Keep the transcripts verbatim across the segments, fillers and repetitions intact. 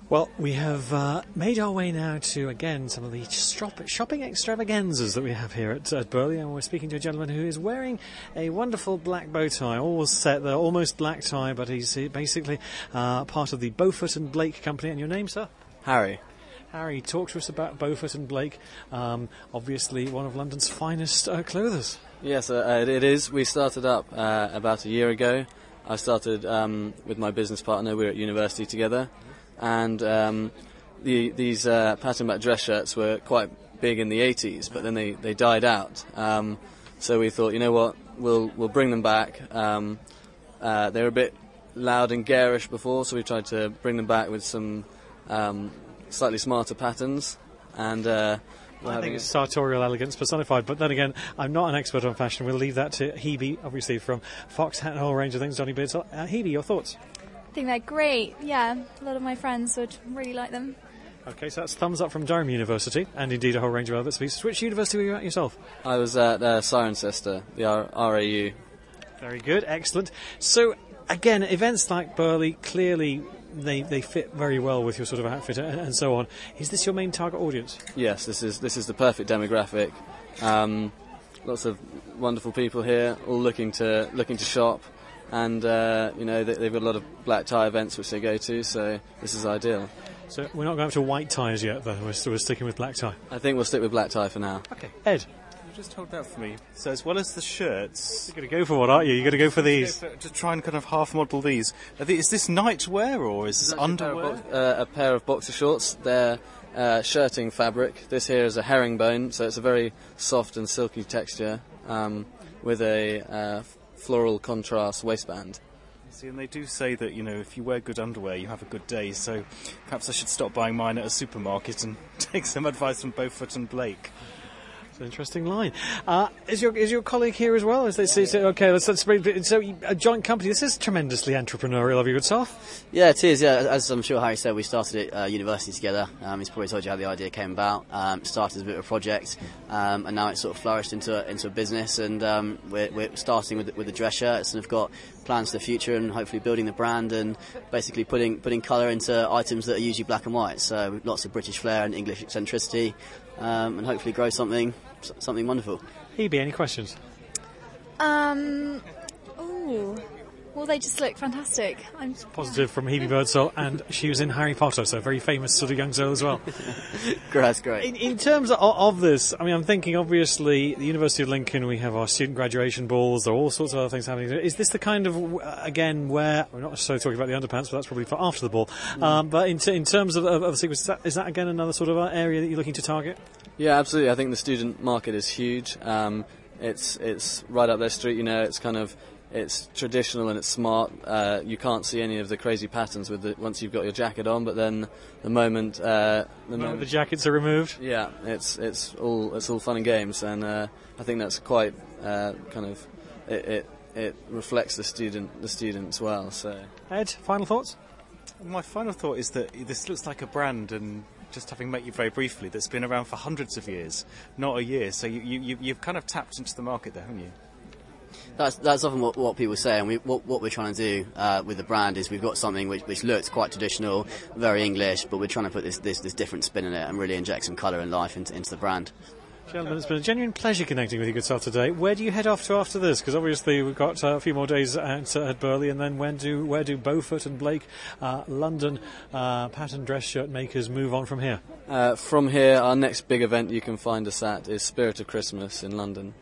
Well, we have uh, made our way now to, again, some of the shop- shopping extravaganzas that we have here at, at Burley, and we're speaking to a gentleman who is wearing a wonderful black bow tie, all set there, almost black tie, but he's basically uh, part of the Beaufort and Blake company. And your name, sir? Harry. Harry, talk to us about Beaufort and Blake, um, obviously one of London's finest uh, clothers. Yes, uh, it is. We started up uh, about a year ago. I started um, with my business partner. We were at university together. And um, the, these uh, pattern back dress shirts were quite big in the eighties, but then they, they died out. Um, so we thought, you know what, we'll we'll bring them back. Um, uh, they were a bit loud and garish before, so we tried to bring them back with some um, slightly smarter patterns. And uh, I think it's sartorial elegance personified, but then again, I'm not an expert on fashion. We'll leave that to Hebe, obviously from Fox Hat and a whole range of things. Johnny Beardsall. Uh, Hebe, your thoughts? I think they're great, yeah. A lot of my friends would really like them. OK, so that's thumbs up from Durham University, and indeed a whole range of other species. Which university were you at yourself? I was at uh, Cirencester, the R- RAU. Very good, excellent. So, again, events like Burley, clearly they, they fit very well with your sort of outfit and, and so on. Is this your main target audience? Yes, this is this is the perfect demographic. Um, lots of wonderful people here, all looking to looking to shop. And, uh, you know, they, they've got a lot of black tie events which they go to, so this is ideal. So we're not going to white ties yet, though. We're, still, we're sticking with black tie. I think we'll stick with black tie for now. OK. Ed? You just hold that for me. So as well as the shirts... You're going to go for what, aren't you? You're going to go for these. To, to try and kind of half-model these. Is this nightwear or is this underwear? A pair, bo- uh, a pair of boxer shorts. They're uh, shirting fabric. This here is a herringbone, so it's a very soft and silky texture um, with a... Uh, floral contrast waistband. See, and they do say that, you know, if you wear good underwear, you have a good day, so perhaps I should stop buying mine at a supermarket and take some advice from Beaufort and Blake. It's an interesting line. Uh, is your is your colleague here as well? Is this, is it, okay, let's, let's so a joint company. This is tremendously entrepreneurial of your good self. Yeah, it is. Yeah, as I'm sure Harry said, we started at uh, university together. Um, he's probably told you how the idea came about. Um, it started as a bit of a project, um, and now it's sort of flourished into a, into a business. And um, we're, we're starting with with the dress shirts, and have got plans for the future, and hopefully building the brand and basically putting putting colour into items that are usually black and white. So lots of British flair and English eccentricity. Um, and hopefully grow something something wonderful. Hebe, any questions? Um, ooh, well, they just look fantastic. I'm Positive from Hebe Birdsall, and she was in Harry Potter, so a very famous sort of young girl as well. That's great. In, in terms of, of this, I mean, I'm thinking, obviously, the University of Lincoln, we have our student graduation balls, there are all sorts of other things happening. Is this the kind of, uh, again, where, we're not necessarily talking about the underpants, but that's probably for after the ball, mm. um, but in, t- in terms of, of, of the sequence, is that, is that, again, another sort of uh, area that you're looking to target? Yeah, absolutely. I think the student market is huge. Um, it's it's right up their street, you know, it's kind of, it's traditional and it's smart. Uh, you can't see any of the crazy patterns with the, once you've got your jacket on, but then the moment uh, the, moment moment the jackets are removed, yeah, it's it's all it's all fun and games, and uh, I think that's quite uh, kind of it, it it reflects the student the students well. So, Ed, final thoughts? My final thought is that this looks like a brand, and just having met you very briefly, that's been around for hundreds of years, not a year. So you, you, you've kind of tapped into the market there, haven't you? That's that's often what, what people say, and we, what, what we're trying to do uh, with the brand is we've got something which, which looks quite traditional, very English, but we're trying to put this, this, this different spin in it and really inject some colour and life into, into the brand. Gentlemen, it's been a genuine pleasure connecting with you good self today. Where do you head off to after this? Because obviously we've got uh, a few more days at, uh, at Burley, and then when do where do Beaufort and Blake, uh, London uh, pattern dress shirt makers move on from here? Uh, from here, our next big event you can find us at is Spirit of Christmas in London.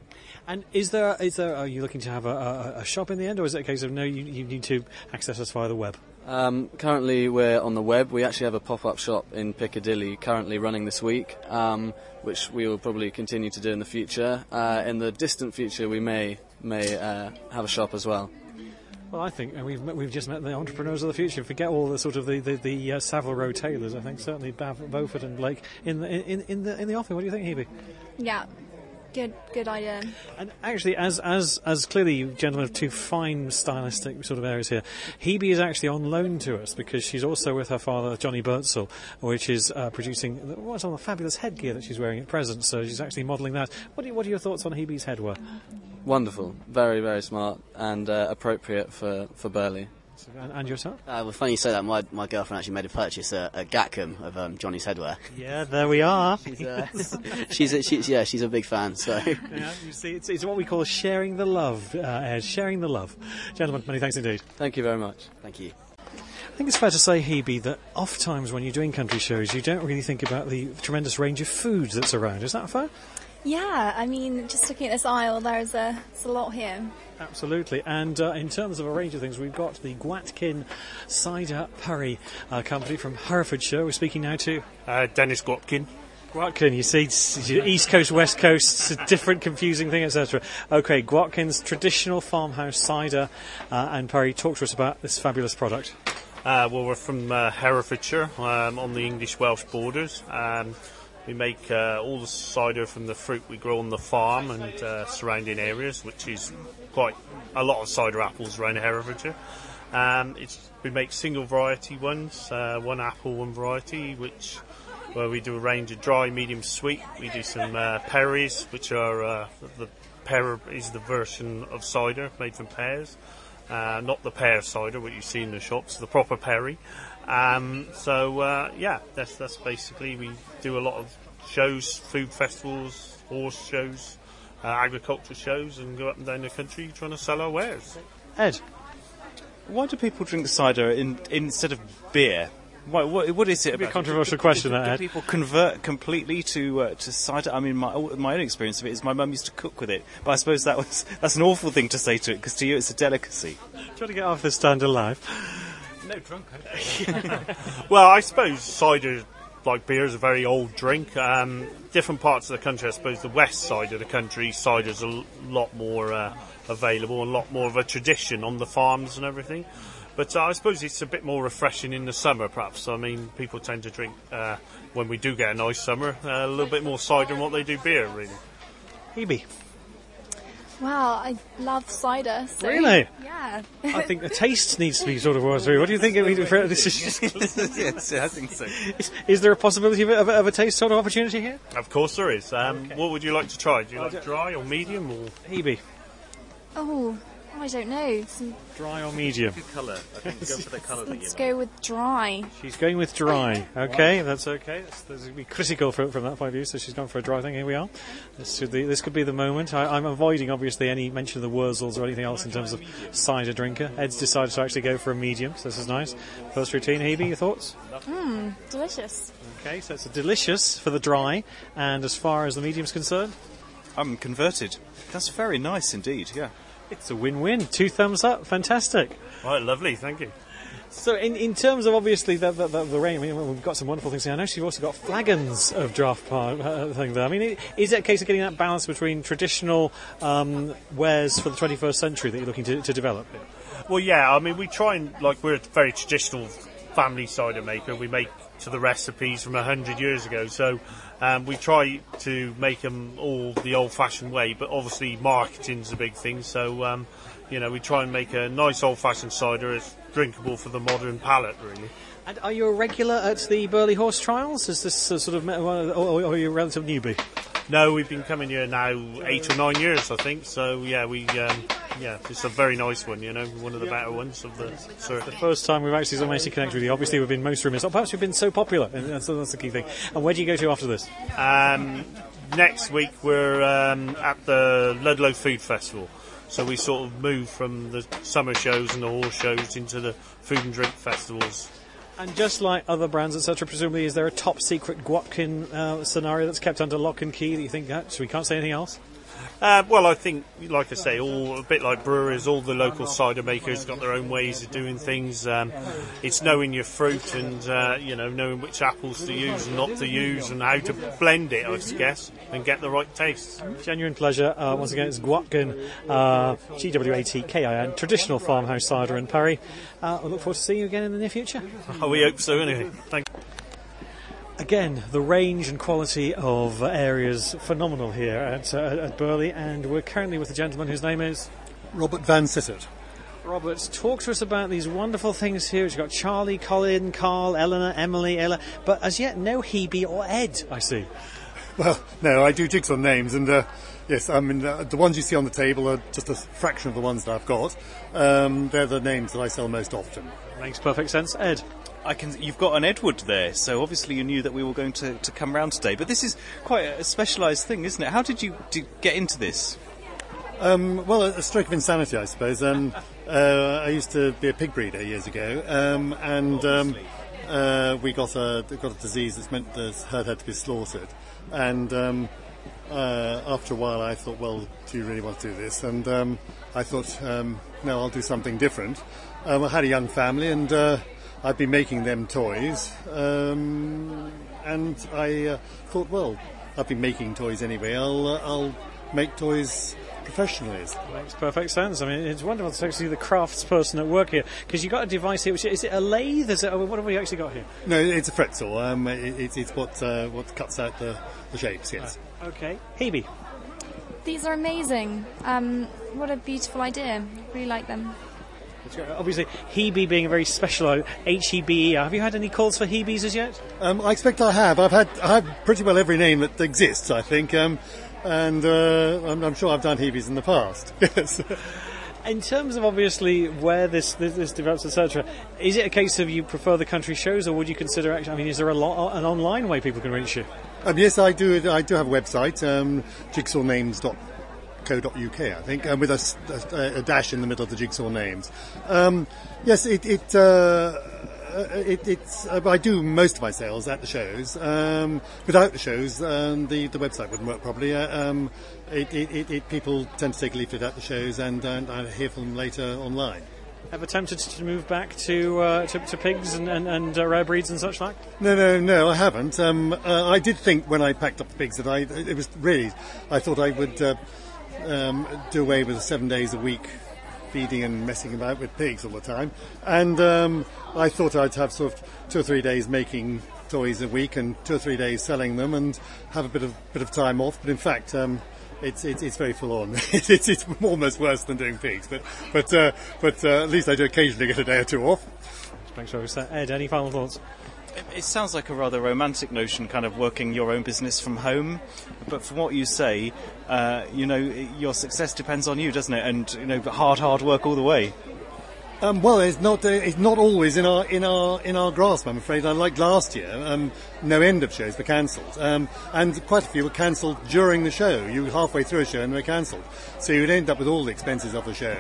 And is there is there are you looking to have a, a, a shop in the end, or is it a case of no, you, you need to access us via the web? Um, currently we're on the web. We actually have a pop-up shop in Piccadilly currently running this week, um, which we will probably continue to do in the future. Uh, in the distant future we may may uh, have a shop as well. Well, I think we've met, we've just met the entrepreneurs of the future. Forget all the sort of the the, the uh, Savile Row tailors. I think certainly Bav- Beaufort and Blake in the in, in the in the offing. What do you think, Hebe? Yeah. Good, good idea. And actually, as as as clearly you gentlemen have two fine stylistic sort of areas here, Hebe is actually on loan to us because she's also with her father, Johnny Beardsall, which is uh, producing what's on the fabulous headgear that she's wearing at present. So she's actually modelling that. What are, what are your thoughts on Hebe's headwear? Wonderful, very very smart and uh, appropriate for for Burley. And, and yourself? Uh, well, funny you say that. My, my girlfriend actually made a purchase at, at Gatcombe of um, Johnny's Headwear. Yeah, there we are. She's, uh, she's, a, she's yeah, she's a big fan. So yeah, you see, it's, it's what we call sharing the love, uh, Ed, sharing the love. Gentlemen, many thanks indeed. Thank you very much. thank you. I think it's fair to say, Hebe, that oft times when you're doing country shows, you don't really think about the tremendous range of food that's around. Is that fair? Yeah, I mean, just looking at this aisle, there's a, there's a lot here. Absolutely. And uh, in terms of a range of things, we've got the Gwatkin Cider Perry uh, company from Herefordshire. We're speaking now to Uh, Dennis Gwatkin. Gwatkin. You see, it's East Coast, West Coast, it's a different, confusing thing, et cetera. Okay, Gwatkin's traditional farmhouse cider. Uh, and Perry, talk to us about this fabulous product. Uh, well, we're from uh, Herefordshire, um, on the English-Welsh borders. Um, we make uh, all the cider from the fruit we grow on the farm and uh, surrounding areas, which is quite a lot of cider apples around Herefordshire. Um, it's, we make single variety ones, uh, one apple, one variety, which where we do a range of dry, medium, sweet. We do some uh, perries, which are uh, the pear is the version of cider made from pears. Uh, not the pear cider, what you see in the shops, the proper perry. Um, so, uh, yeah, that's that's basically, we do a lot of shows, food festivals, horse shows, uh, agriculture shows, and go up and down the country trying to sell our wares. Ed? Why do people drink cider in, instead of beer? Why, what, what is it Be a about controversial do, question, do, that, do Ed. people convert completely to uh, to cider? I mean, my my own experience of it is my mum used to cook with it, but I suppose that was that's an awful thing to say to it, because to you it's a delicacy. Trying to get off this stand alive. No drunk. Well, I suppose cider, like beer, is a very old drink. Um, different parts of the country, I suppose the west side of the country, cider's a l- lot more uh, available and a lot more of a tradition on the farms and everything. But uh, I suppose it's a bit more refreshing in the summer, perhaps. I mean, people tend to drink, uh, when we do get a nice summer, uh, a little bit more cider than what they do beer, really. Hebe? Wow, I love cider. So, Really? Yeah. I think the taste needs to be sort of worked through. What do you think? This is, Yes, I think so. is, is there a possibility of a, of a, of a taste sort of opportunity here? Of course there is. Um, What would you like to try? Do you like dry or medium? Or Hebe? Oh, I don't know. Some, Dry or medium? Colour. I think go for the colour that you let's like. go with dry. She's going with dry. Okay, that's okay. That's, that's be critical from, from that point of view. So she's gone for a dry thing. Here we are. This should be, this could be the moment. I, I'm avoiding obviously any mention of the Wurzels or anything else in terms of cider drinker. Ed's decided to actually go for a medium, so this is nice. First routine, Hebe, your thoughts? Mmm, delicious. Okay, so it's a delicious for the dry, and as far as the medium's concerned, I'm converted. That's very nice indeed, yeah. it's a win-win. Two thumbs up. Fantastic. right, lovely, thank you. So, in, in terms of obviously the, the, the, the range, I mean, we've got some wonderful things here. I know you've also got flagons of draft part, uh, thing there. I mean, is it a case of getting that balance between traditional um, wares for the twenty-first century that you're looking to, to develop? Well, yeah, I mean, we try and, like, we're a very traditional family cider maker. We make to the recipes from a hundred years ago, so um, we try to make them all the old-fashioned way, but obviously marketing's a big thing, so, um, you know, we try and make a nice old-fashioned cider that's drinkable for the modern palate, really. And are you a regular at the Burley Horse Trials? Is this uh, sort of, or, or are you a relative newbie? No, we've been coming here now eight or nine years, I think, so, yeah, we... Um, Yeah, it's a very nice one, you know, one of the better ones of the circuit. First time we've actually managed to connect with you. Obviously, we've been most remiss. Or perhaps we've been so popular, and that's, that's the key thing. And where do you go to after this? Um, next week we're um, at the Ludlow Food Festival. So we sort of move from the summer shows and the horse shows into the food and drink festivals. And just like other brands, et cetera, presumably, is there a top secret Gwatkin uh, scenario that's kept under lock and key that you think, that, so we can't say anything else? Uh, well, I think, like I say, all a bit like breweries, all the local cider makers got their own ways of doing things. Um, it's knowing your fruit and, uh, you know, knowing which apples to use and not to use and how to blend it, I guess, and get the right taste. Genuine pleasure. Uh, once again, it's Gwatkin, uh, G W A T K I N, traditional farmhouse cider in Perry. Uh, I look forward to seeing you again in the near future. Oh, we hope so, anyway. Thank you. Again, the range and quality of uh, areas phenomenal here at, uh, at Burley, and we're currently with a gentleman whose name is Robert Van Sittert. Robert. Talk to us about these wonderful things here. You've got Charlie, Colin, Carl, Eleanor, Emily, Ella, but as yet no Hebe or Ed, I see. Well, no, I do jigsaw names, and uh, yes, I mean uh, the ones you see on the table are just a fraction of the ones that I've got. Um, they're the names that I sell most often. Makes perfect sense. Ed? I can. You've got an Edward there, so obviously you knew that we were going to, to come round today. But this is quite a specialised thing, isn't it? How did you do, get into this? Um, well, a, a stroke of insanity, I suppose. Um, uh, I used to be a pig breeder years ago, um, and um, uh, we got a got a disease that's meant the herd had to be slaughtered. And um, uh, after a while, I thought, well, do you really want to do this? And um, I thought, um, no, I'll do something different. Um, I had a young family, and uh, I'd been making them toys, um, and I uh, thought, well, I've been making toys anyway. I'll uh, I'll make toys professionally. Makes perfect sense. I mean, it's wonderful to actually see the crafts person at work here, because you've got a device here. Which is it a lathe? Is it? What have we actually got here? No, it's a fret saw. Um, it, it's it's what uh, what cuts out the, the shapes. Yes. Uh, okay, Hebe. These are amazing. Um, what a beautiful idea. Really like them. Obviously, Hebe being a very special H E B E. Have you had any calls for Hebes as yet? Um, I expect I have. I've had I have pretty well every name that exists, I think, um, and uh, I'm, I'm sure I've done Hebes in the past. Yes. In terms of obviously where this this, this develops, et cetera, is it a case of you prefer the country shows, or would you consider actually? I mean, is there a lot an online way people can reach you? Um, yes, I do. I do have a website, um, jigsaw names dot co dot uk, I think, um, with a, a, a dash in the middle of the jigsaw names. Um, yes, it, it, uh, it it's. Uh, I do most of my sales at the shows. Um, without the shows, um, the the website wouldn't work properly. Uh, um, it, it, it, it, people tend to take a leaflet at the shows, and, and I hear from them later online. Ever tempted to move back to uh, to, to pigs and, and, and uh, rare breeds and such like? No, no, no, I haven't. Um, uh, I did think when I packed up the pigs that I it was really I thought I would. Uh, Um, do away with seven days a week feeding and messing about with pigs all the time, and um, I thought I'd have sort of two or three days making toys a week and two or three days selling them and have a bit of bit of time off. But in fact, um, it's, it's it's very full on. it's, it's it's almost worse than doing pigs. But but uh, but uh, at least I do occasionally get a day or two off. Just make sure we set. Ed, any final thoughts? It sounds like a rather romantic notion, kind of working your own business from home. But from what you say, uh, you know, your success depends on you, doesn't it? And you know, hard, hard work all the way. Um, well, it's not uh, it's not always in our in our in our grasp, I'm afraid. I like last year, um, no end of shows were cancelled, um, and quite a few were cancelled during the show. You were halfway through a show and they were cancelled, so you'd end up with all the expenses of the show.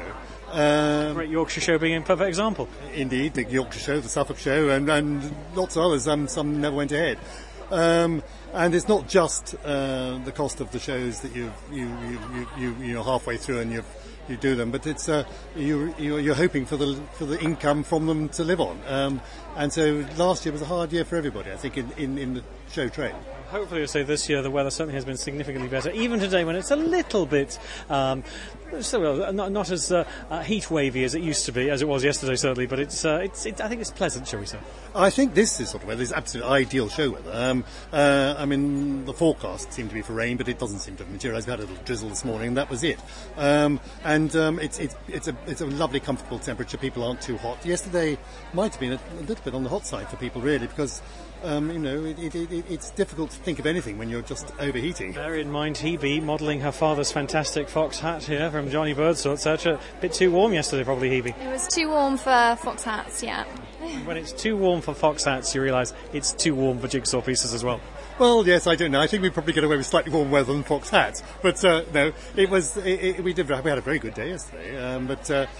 Um, Great Yorkshire Show being a perfect example. Indeed, the Yorkshire Show, the Suffolk Show, and, and lots of others. Um, some never went ahead. Um, and it's not just uh, the cost of the shows that you you you you you're halfway through and you you do them, but it's uh, you you're hoping for the for the income from them to live on. Um, and so last year was a hard year for everybody, I think, in, in, in the show trade. Hopefully, you'll say this year the weather certainly has been significantly better. Even today, when it's a little bit, um, still not, not as uh, uh, heat wavy as it used to be, as it was yesterday certainly. But it's, uh, it's, it, I think it's pleasant, shall we say? I think this is sort of weather is absolutely ideal show weather. Um, uh, I mean, the forecast seemed to be for rain, but it doesn't seem to have materialised. We had a little drizzle this morning, and that was it. Um, and um, it's it's it's a it's a lovely, comfortable temperature. People aren't too hot. Yesterday might have been a, a little bit on the hot side for people, really, because. Um, you know, it, it, it, it's difficult to think of anything when you're just overheating. Bear in mind, Hebe modelling her father's fantastic fox hat here from Johnny Birdsall, et cetera. A bit too warm yesterday, probably, Hebe. It was too warm for fox hats, yeah. When it's too warm for fox hats, you realise it's too warm for jigsaw pieces as well. Well, yes, I don't know. I think we probably get away with slightly warm weather than fox hats. But uh, no, it was. It, it, we did. We had a very good day yesterday. Um, but uh,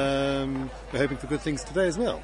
um, we're hoping for good things today as well.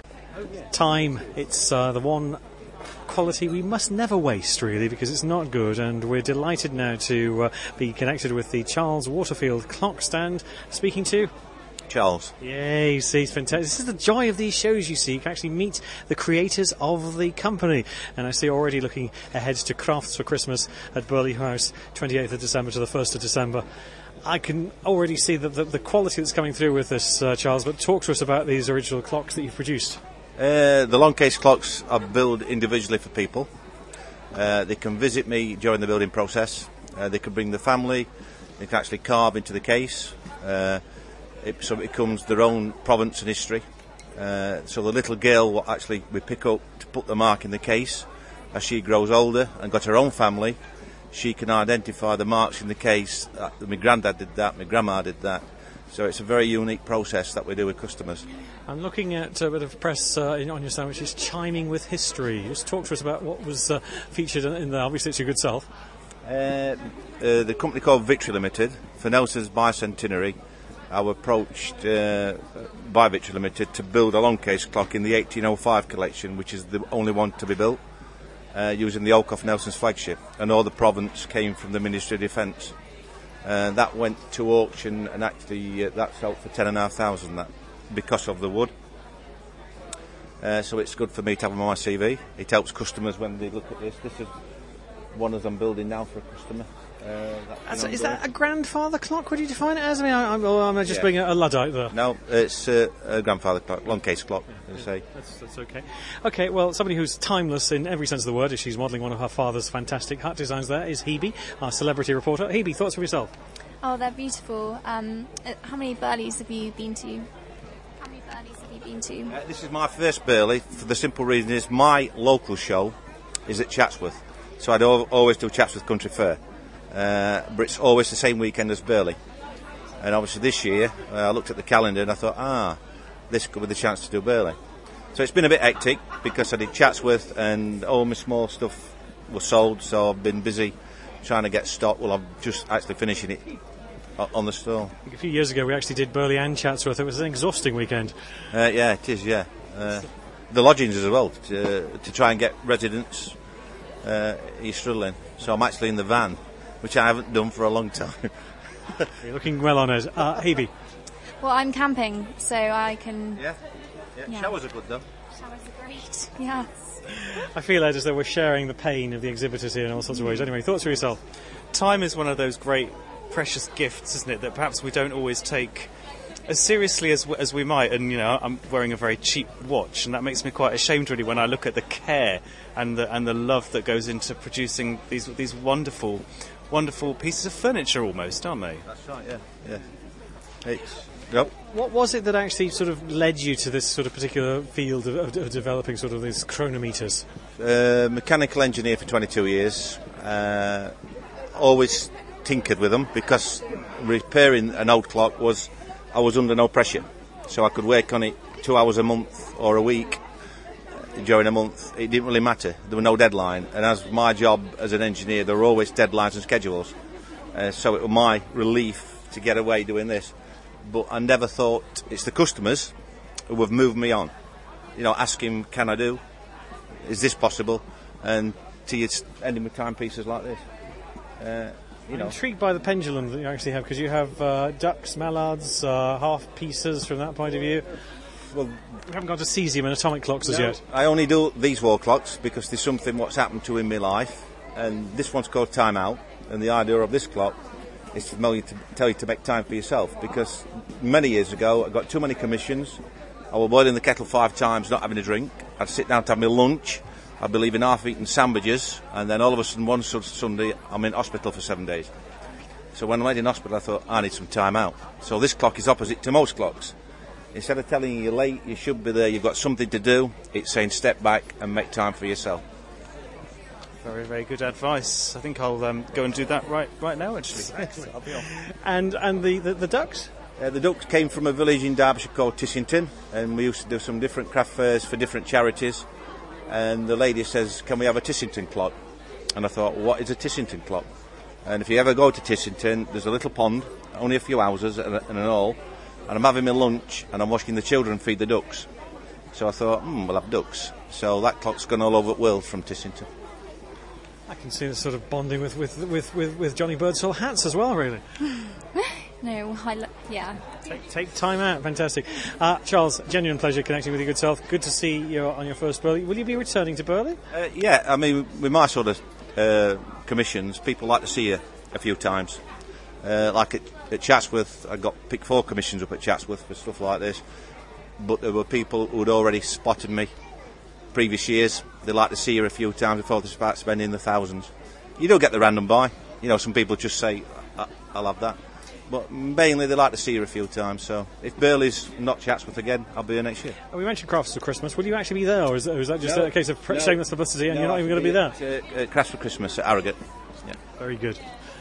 Time. It's uh, the one quality we must never waste, really, because it's not good, and we're delighted now to uh, be connected with the Charles Waterfield clock stand. Speaking to Charles. Yay, you see, it's fantastic. This is the joy of these shows, you see. You can actually meet the creators of the company. And I see already looking ahead to Crafts for Christmas at Burley House, twenty-eighth of December to the first of December. I can already see the, the, the quality that's coming through with this, uh, Charles, but talk to us about these original clocks that you've produced. Uh, the long case clocks are built individually for people. Uh, they can visit me during the building process. Uh, they can bring the family. They can actually carve into the case. Uh, it, so it becomes their own provenance and history. Uh, so the little girl will actually we pick up to put the mark in the case as she grows older and got her own family. she can identify the marks in the case. Uh, my granddad did that, my grandma did that. So it's a very unique process that we do with customers. I'm looking at a bit of press uh, in, on your stand, which is chiming with history. Just talk to us about what was uh, featured in, in there. Obviously, it's your good self. Uh, uh, the company called Victory Limited, for Nelson's bicentenary, I was approached uh, by Victory Limited to build a long case clock in the eighteen oh five collection, which is the only one to be built, uh, using the Oak of Nelson's flagship, and all the provenance came from the Ministry of Defence. Uh, that went to auction, and actually uh, that sold for ten and a half thousand. That because of the wood. Uh, so it's good for me to have them on my C V. It helps customers when they look at this. This is one as I'm building now for a customer. Uh, That's, is that a grandfather clock? Would you define it as? I mean, I, I'm, I'm just yeah. being a, a Luddite there. No, it's uh, a grandfather clock, long case clock, Yeah, as I say. That's, that's okay. Okay, well, somebody who's timeless in every sense of the word, as she's modelling one of her father's fantastic hut designs there, is Hebe, our celebrity reporter. Hebe, thoughts for yourself? Oh, they're beautiful. Um, uh, how many Burleys have you been to? How many Burleys have you been to? Uh, this is my first Burley, for the simple reason is my local show is at Chatsworth. So I'd al- always do Chatsworth Country Fair. Uh, but it's always the same weekend as Burley. And obviously this year, uh, I looked at the calendar and I thought, ah, this could be the chance to do Burley. So it's been a bit hectic because I did Chatsworth and all my small stuff was sold, so I've been busy trying to get stock. Well, I'm just actually finishing it on the stall. A few years ago we actually did Burley and Chatsworth. It was an exhausting weekend. Uh, yeah, it is, yeah. Uh, the lodgings as well, to, to try and get residents, uh, you're struggling. So I'm actually in the van, which I haven't done for a long time. You're looking well on it. Uh, Hebe? Well, I'm camping, so I can... Yeah, yeah. Yeah. Showers are good though. Showers are great, yes. I feel as though we're sharing the pain of the exhibitors here in all sorts of ways. Anyway, thoughts for yourself? Time is one of those great, precious gifts, isn't it, that perhaps we don't always take as seriously as as we might. And, you know, I'm wearing a very cheap watch, and that makes me quite ashamed, really, when I look at the care and the and the love that goes into producing these these wonderful, wonderful pieces of furniture, almost, aren't they? That's right, yeah, yeah. It's, yep. What was it that actually sort of led you to this sort of particular field of, of, of developing sort of these chronometers? Uh, mechanical engineer for twenty-two years. Uh, always tinkered with them because repairing an old clock was, I was under no pressure. So I could work on it two hours a month or a week during a month. It didn't really matter. There was no deadline. And as my job as an engineer, there were always deadlines and schedules. Uh, so it was my relief to get away doing this. But I never thought it's the customers who have moved me on. You know, asking, can I do? Is this possible? And to you ending with timepieces like this. Uh, you I'm know. intrigued by the pendulum that you actually have, because you have uh, ducks, mallards, uh, half pieces from that point of view. Well, We haven't got to cesium and atomic clocks as no, yet. I only do these wall clocks because there's something what's happened to in my life, and this one's called Time Out, and the idea of this clock is to tell you to, tell you to make time for yourself, because many years ago I got too many commissions. I was boiling the kettle five times, not having a drink. I'd sit down to have my lunch. I'd be leaving half-eaten sandwiches, and then all of a sudden one su- Sunday I'm in hospital for seven days. So when I went in hospital, I thought, I need some time out. So this clock is opposite to most clocks. Instead of telling you you're late, you should be there, you've got something to do, it's saying step back and make time for yourself. Very, very good advice. I think I'll um, go and do that right right now, actually. Excellent. I'll be off. And and the, the, the ducks? Uh, the ducks came from a village in Derbyshire called Tissington, and we used to do some different craft fairs for different charities. And the lady says, can we have a Tissington clock? And I thought, what is a Tissington clock? And if you ever go to Tissington, there's a little pond, only a few houses and, and an all, and I'm having my lunch and I'm watching the children feed the ducks. So I thought, hmm, we'll have ducks. So that clock's gone all over the world from Tissington. I can see this sort of bonding with, with, with, with, with Johnny Birdsall hats as well, really. No, I lo- yeah. Take, take time out, fantastic. Uh, Charles, genuine pleasure connecting with your good self. Good to see you on your first Burley. Will you be returning to Burley? Uh, yeah, I mean, with my sort of uh, commissions, people like to see you a few times. Uh, like at, at Chatsworth, I got picked four commissions up at Chatsworth for stuff like this. But there were people who had already spotted me previous years. They like to see you a few times before they start spending the thousands. You do get the random buy. You know, some people just say, I- I'll have that. But mainly they like to see you a few times. So if Burley's not Chatsworth again, I'll be here next year. Oh, we mentioned Crafts for Christmas. Will you actually be there, or is, or is that just No, a case of pre- no, shameless publicity and no, you're not even going to be there? At, uh, uh, Crafts for Christmas at Harrogate. Very good.